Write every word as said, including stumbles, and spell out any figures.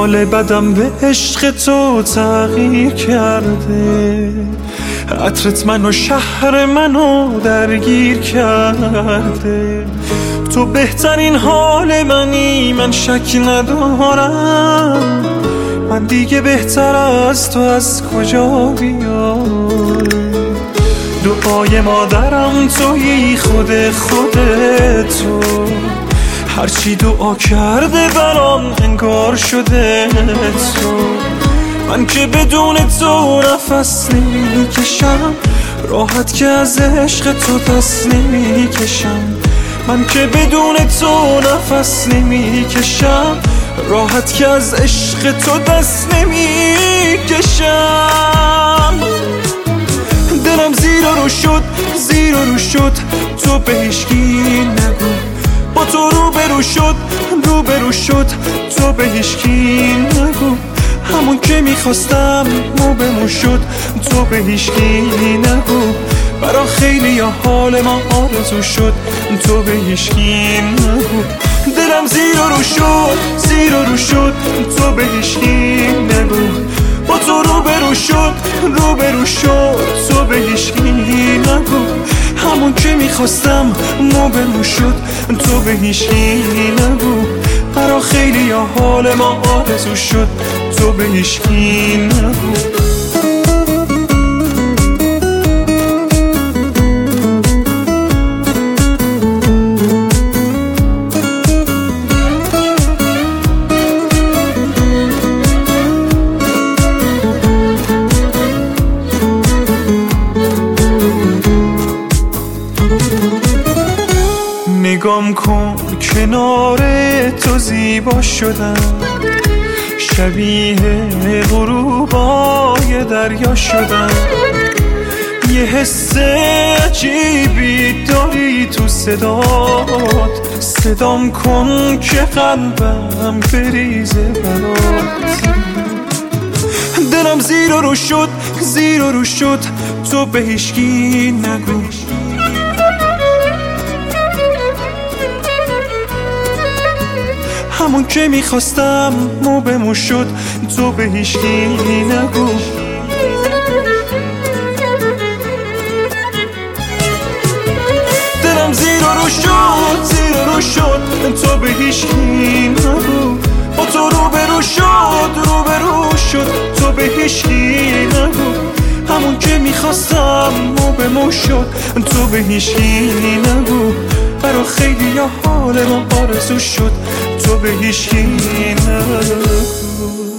حال بدم به عشق تو تغییر کرده، عطرت منو شهر منو درگیر کرده. تو بهترین حال منی، من شک ندارم، من دیگه بهتر از تو از کجا بیام. دعای مادرم تویی، خود خودتو، هرچی دعا کرده برام انگار شده تو. من که بدون تو نفس نمیکشم، راحت که از عشق تو دست نمیکشم. من که بدون تو نفس نمیکشم، راحت که از عشق تو دست نمیکشم. دلم زیر و رو شد، زیر و رو شد، تو به هیچکی نگو. با تو رو برو شد، رو برو شد، تو به هیچکی نگو. همون که میخواستم مو به مو شد، تو به هیچکی نگو. برا خیلی یا حال ما آرزو شد، تو به هیچکی نگو. دلم زیر و رو شد، زیر و رو شد، تو به هیچکی نگو. با تو رو برو شد، رو برو شد، تو به هیچکی نگو. همون که میخواستم مو به مو شد، تو به هیچکی نگو. برا خیلی یا حال ما آرزو شد، تو به هیچکی نگو. نگام کن کنار تو زیبا شدم، شبیه غروبای دریا شدم. یه حس عجیبی داری تو صدات، صدام کن که قلبم بریزه برات. دلم زیر و رو شد، زیر و رو شد، تو به هیچکی نگو. همون که میخواستم مو به مو شد، تو به هیچکی نگو. دلم زیر و رو شد، زیر و رو شد، تو به هیچکی نگو. با تو رو برو شد، رو برو شد، تو به هیچکی نگو. همون که میخواستم مو به مو شد، تو به هیچکی نگو. برا خیلی یا حال ما آرزو شد، تو به هیچکی نگو.